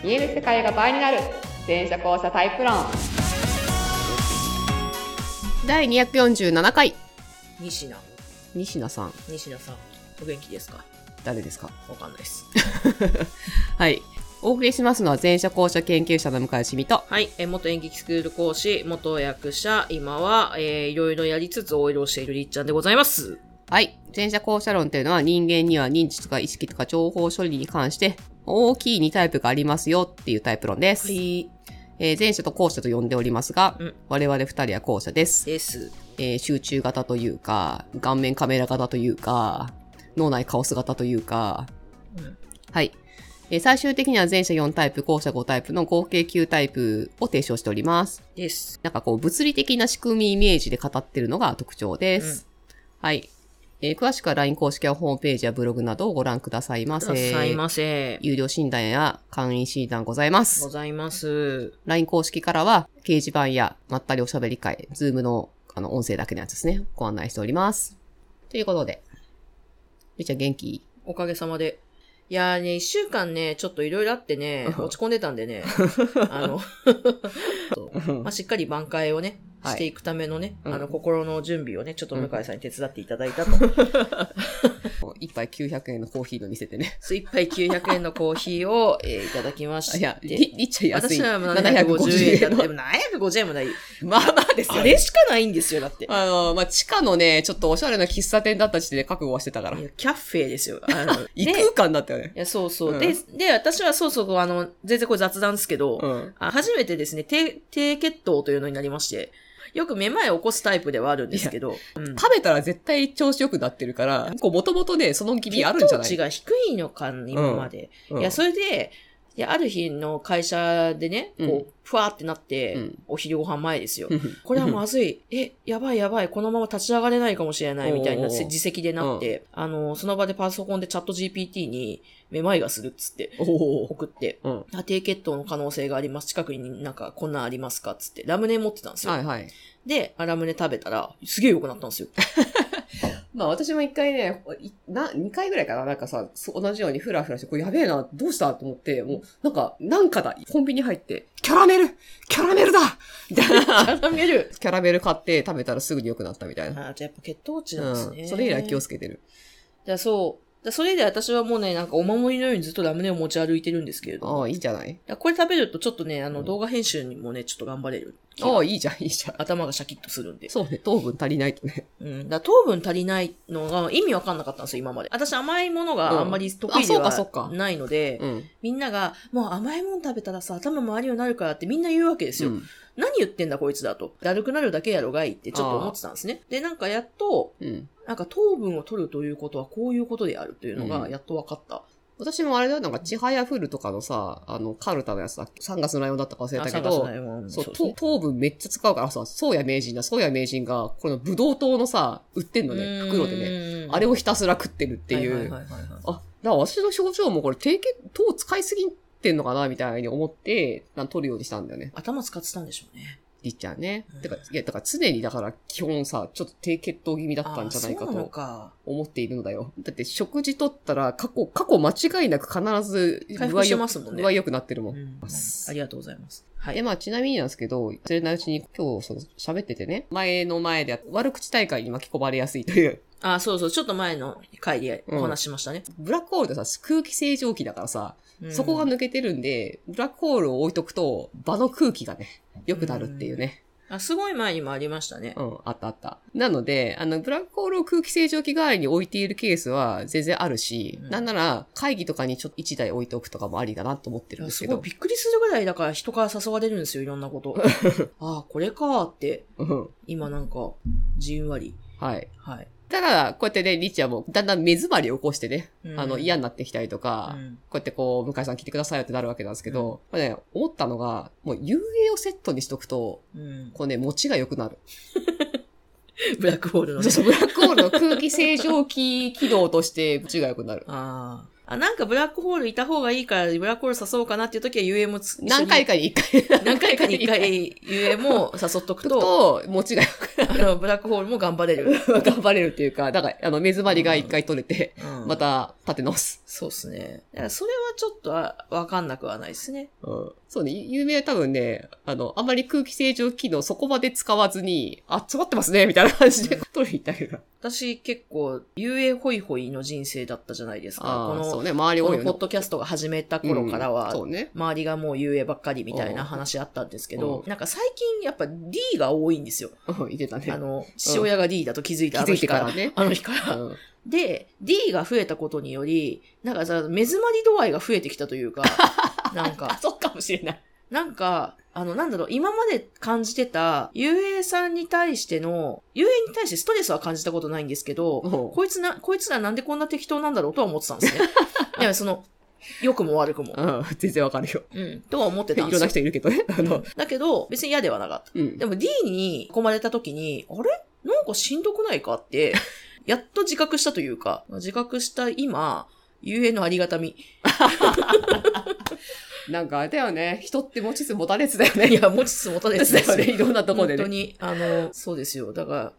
見える世界が倍になる全車交差タイプ論第247回。 西名さん、 お元気ですか？ 誰ですか？ わかんないですはい、お送りしますのは全車交差研究者の向井しみと、 はい、元演劇スクール講師、元役者、今はいろいろやりつつ OL をしているりっちゃんでございます。 はい、全車交差論というのは人間には認知とか意識とか情報処理に関して大きい2タイプがありますよっていうタイプ論です。 はい。 前者と後者と呼んでおりますが、我々2人は後者です。集中型というか、顔面カメラ型というか、脳内カオス型というか、はい。最終的には前者4タイプ、後者5タイプの合計9タイプを提唱しております。なんかこう物理的な仕組みイメージで語ってるのが特徴です。はい。詳しくは LINE 公式やホームページやブログなどをご覧くださいませ。有料診断や会員診断ございます。LINE 公式からは掲示板やまったりおしゃべり会、ズームの音声だけのやつですね。ご案内しております。ということで。りちゃん元気？ おかげさまで。いやーね、1週間ね、ちょっといろいろあってね、落ち込んでたんでね、しっかり挽回をね、していくためのね、心の準備をね、ちょっと向井さんに手伝っていただいたと。 一杯900円のコーヒーの見せてね。 一杯900円のコーヒーを、いただきまして。 いや、りっちゃ安い。 私は750円だって、750円もない。 まあまあですよ、ね。 あれしかないんですよ、だって。 地下のね、ちょっとおしゃれな喫茶店だった時点で覚悟はしてたから。 キャッフェですよ。 異空間だったよね。 いや、そうそう。で、私はそうそう、全然これ雑談ですけど、初めてですね、低血糖というのになりまして、よくめまいを起こすタイプではあるんですけど、 食べたら絶対調子良くなってるから、もともとね、その気味あるんじゃない？ 血糖値が低いのか、今まで。いや、それで、ある日の会社でね、こう、ふわーってなって、お昼ご飯前ですよ。これはまずい。やばい。このまま立ち上がれないかもしれないみたいな自責でなって、その場でパソコンでチャット GPT に、めまいがするっつって、送って、低血糖の可能性があります。近くになんかこんなんありますかっつって、ラムネ持ってたんですよ。 はいはい。 で、ラムネ食べたら、すげえ良くなったんですよ。 まあ私も一回ね、2回ぐらいかな、なんかさ、同じようにフラフラして、これやべえな、どうしたと思って、もう、なんかだ、コンビニ入って、キャラメルだみたいな。キャラメル買って食べたらすぐに良くなったみたいな。 じゃあやっぱ血糖値なんですね。 それ以来気をつけてる。 それで私はもうね、なんかお守りのようにずっとラムネを持ち歩いてるんですけれども。 いいんじゃない？ これ食べるとちょっとね、動画編集にもね、ちょっと頑張れる。 いいじゃん。 頭がシャキッとするんで。 そうね、糖分足りないとね。 糖分足りないのが意味わかんなかったんですよ、今まで。私甘いものがあんまり得意ではないので、みんなが、もう甘いもの食べたらさ、頭回るようになるからってみんな言うわけですよ。何言ってんだこいつだと。だるくなるだけやろがいってちょっと思ってたんですね。で、なんかやっと、なんか糖分を取るということはこういうことであるというのがやっと分かった。 私もあれだよ、なんか、ちはやふるとかのさ、カルタのやつだっけ？ 3 月のライオンだったか忘れたけど、糖分めっちゃ使うからさ、宗谷名人が、このブドウ糖のさ、売ってんのね、袋でね。あれをひたすら食ってるっていう。だから私の症状もこれ、糖使いすぎてんのかなみたいに思って、取るようにしたんだよね。 頭使ってたんでしょうね。 りっちゃんね。だから常にだから基本さ、ちょっと低血糖気味だったんじゃないかと思っているのだよ。だって食事とったら過去間違いなく必ず回復しますもんね。 具合良くなってるもん。 ありがとうございます。はい。 で、ちなみになんですけど、それないうちに今日喋っててね、前で悪口大会に巻き込まれやすいという。 そう、ちょっと前の回でお話しましたね。 ブラックホールってさ、空気清浄機だからさ、そこが抜けてるんで、ブラックホールを置いとくと、場の空気がね、良くなるっていうね。 すごい前にもありましたね。 あった。なので、ブラックホールを空気清浄機代わりに置いているケースは全然あるし、なんなら会議とかにちょっと1台置いておくとかもありだなと思ってるんですけど。 すごいびっくりするぐらいだから人から誘われるんですよ、いろんなこと。これかーって。今なんか、じんわり。 はい。ただ、こうやってね、リッチはもう、だんだん目詰まりを起こしてね、嫌になってきたりとか、こうやって向井さん来てくださいよってなるわけなんですけど、これね、思ったのが、もう遊泳をセットにしとくと、こうね、持ちが良くなる。 ブラックホールのね。 そう、ブラックホールの空気清浄機機能として持ちが良くなる。 なんかブラックホールいた方がいいから、ブラックホール誘おうかなっていう時は遊泳も何回かに一回遊泳も誘っとくと、 持ちが良くなる。 ブラックホールも頑張れる。 頑張れるっていうか、だから、目詰まりが一回取れて、また立て直す。 そうですね。だからそれはちょっとわかんなくはないですね。 そうね、有名は多分ね、あんまり空気清浄機能そこまで使わずに、詰まってますね、みたいな感じで取りに行ったけど。 私結構、遊泳ホイホイの人生だったじゃないですか。 そうね、周り多いよね。 このポッドキャストが始めた頃からは、 そうね、 周りがもう遊泳ばっかりみたいな話あったんですけど、なんか最近やっぱ D が多いんですよ。 言ってたね。 父親が D だと気づいたあの日からね。あの日から。で、D が増えたことにより、なんかさ、目詰まり度合いが増えてきたというか、なんか。 そうかもしれない。 なんか、なんだろう、今まで感じてた、遊泳さんに対しての、遊泳に対してストレスは感じたことないんですけど、こいつらなんでこんな適当なんだろうとは思ってたんですね。いや、良くも悪くも。 全然わかるよ。 とは思ってたんですよ。 いろんな人いるけどね。 だけど、別に嫌ではなかった。でも D に込まれた時に、あれなんかしんどくないかって、やっと自覚したというか、自覚した今、遊泳のありがたみ。 なんかあれだよね。人って持ちつ持たれつだよね。 いや、持ちつ持たれつだよね。 いろんなところでね。 本当に、そうですよ。だから、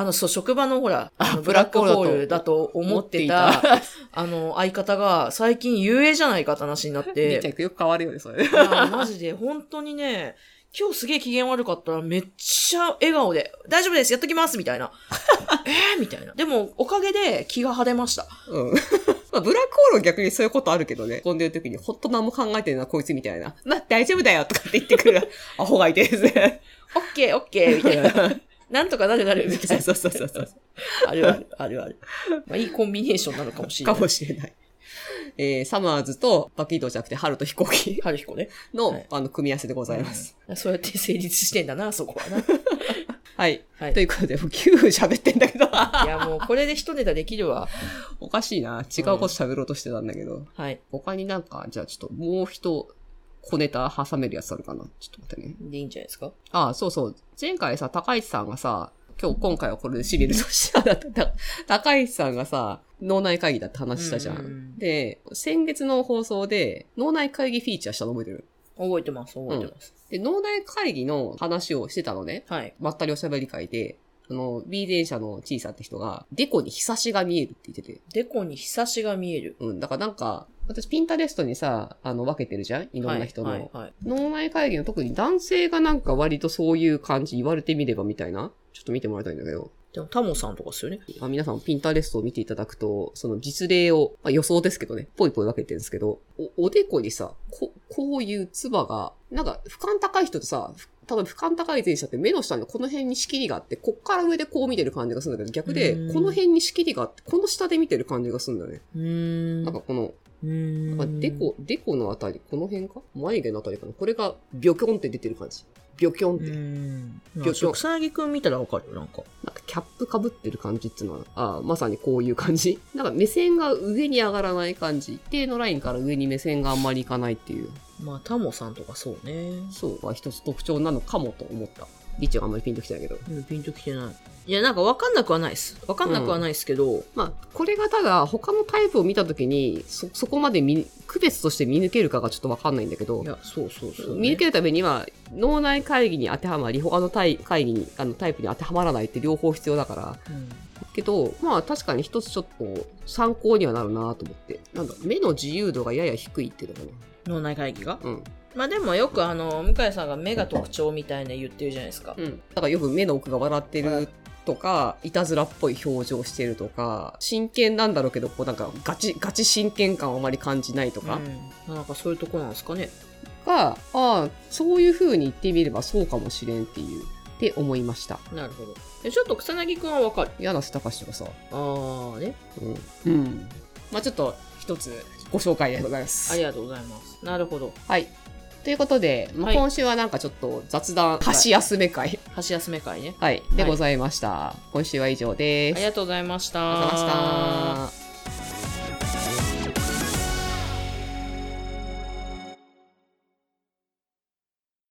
職場のほら、ブラックホールだと思ってた、相方が最近遊泳じゃないかって話になって。 よく変わるよね、それ。 いや、マジで、本当にね、今日すげえ機嫌悪かったらめっちゃ笑顔で、大丈夫です、やっときますみたいな。みたいな。でも、おかげで気が晴れました。 ブラックホールは逆にそういうことあるけどね。飛んでる時にほっと何も考えてるな、こいつみたいな。大丈夫だよとかって言ってくるアホがいてですね。 オッケーみたいな。なんとかなるみたいな。 そう。 ある。まあ、いいコンビネーションなのかもしれない。 かもしれない。サマーズとバキードじゃなくて春と飛行機。 春彦ね。 の、組み合わせでございます。 そうやって成立してんだな、そこはな。 はい。ということで、もう9分喋ってんだけど。いや、もうこれで一ネタできるわ。 おかしいな。違うこと喋ろうとしてたんだけど。 はい。 他になんか、じゃあちょっともう一小ネタ挟めるやつあるかな。ちょっと待ってね。 でいいんじゃないですか？ そう。前回さ、高市さんがさ、今回はこれで締めるとしたら、高市さんがさ、脳内会議だって話したじゃん。で、先月の放送で、脳内会議フィーチャーしたの覚えてる？ 覚えてます。 で、脳内会議の話をしてたのね。 はい。 まったりおしゃべり会で、B 電車の小さって人が、デコにひさしが見えるって言ってて。 デコにひさしが見える。 だからなんか、私ピンタレストにさ、分けてるじゃん？いろんな人の。脳内会議の特に男性がなんか割とそういう感じ言われてみればみたいな。ちょっと見てもらいたいんだけど。 でもタモさんとかですよね。 皆さんピンタレストを見ていただくと、その実例を、予想ですけどね、ぽいぽい分けてるんですけど、おでこにさ、こういう唾が、なんか俯瞰高い人とさ、多分俯瞰高い前者って目の下にこの辺に仕切りがあって、こっから上でこう見てる感じがするんだけど、逆で、この辺に仕切りがあって、この下で見てる感じがするんだよね。なんかこの、デコのあたり、この辺か眉毛のあたりかなこれがビョキョンって出てる感じ。ビョキョンって。 ビョキョン。草薙くん見たらわかるよ、なんかキャップ被ってる感じっていうのは、まさにこういう感じ。なんか目線が上に上がらない感じ。一定のラインから上に目線があんまりいかないっていう。 まあ、タモさんとかそうね。 そうは一つ特徴なのかもと思った。リッチはあんまりピンときてないけど。 ピンときてない。いや、なんか分かんなくはないです。分かんなくはないですけど。 まあ、これがただ、他のタイプを見たときに、そこまで区別として見抜けるかがちょっと分かんないんだけど。 いや、そう、ね。 見抜けるためには、脳内会議に当てはまり、他の会議に、タイプに当てはまらないって両方必要だから。けど、まあ確かに一つちょっと参考にはなるなと思って。なんだ、目の自由度がやや低いっていうのかな。 脳内会議が？まあでもよく向井さんが目が特徴みたいな言ってるじゃないですか。 だからよく目の奥が笑ってるとか、いたずらっぽい表情してるとか、真剣なんだろうけど、こうなんかガチ真剣感をあまり感じないとか。 なんかそういうとこなんですかね。 そういう風に言ってみればそうかもしれんって思いました。 なるほど。ちょっと草薙くんはわかる。 柳瀬隆とかさ。 ね。 まあちょっと一つご紹介でございます。 ありがとうございます。なるほど。 はい。ということで、今週はなんかちょっと雑談、箸休め会。 箸休め会ね。 はい。でございました。今週は以上です。 ありがとうございました。 ありがとうございました。